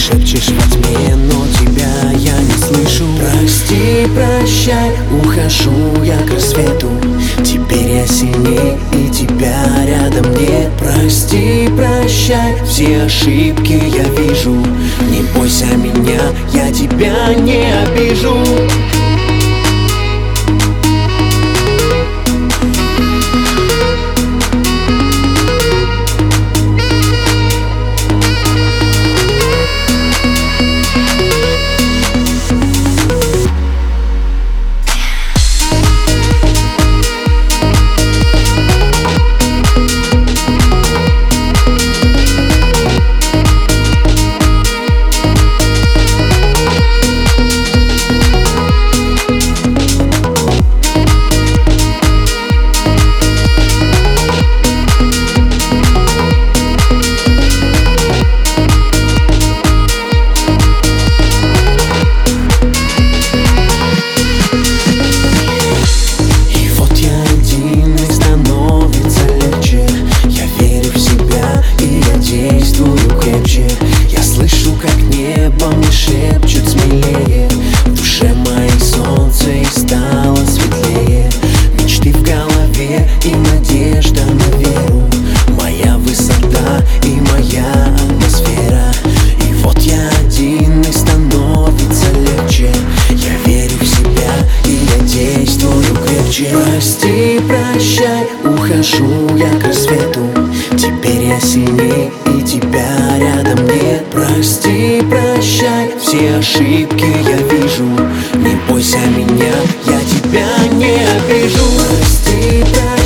шепчешь во тьме, но тебя я не слышу. Прости, прощай, ухожу я к рассвету. Теперь я сильней, и тебя рядом нет. Прости, прощай, все ошибки я вижу. Не бойся меня, я тебя не обижу. Я слышу, как небо мне шепчет смелее. В душе моей солнце и стало светлее. Мечты в голове и надежда на веру. Моя высота и моя атмосфера. И вот я один, и становится легче. Я верю в себя, и я действую крепче. Прости, прощай, ухожу я к рассвету. Теперь я сильней, и тебя рядом нет. Прости, прощай, все ошибки я вижу. Не бойся меня, я тебя не обижу. Прости, прощай.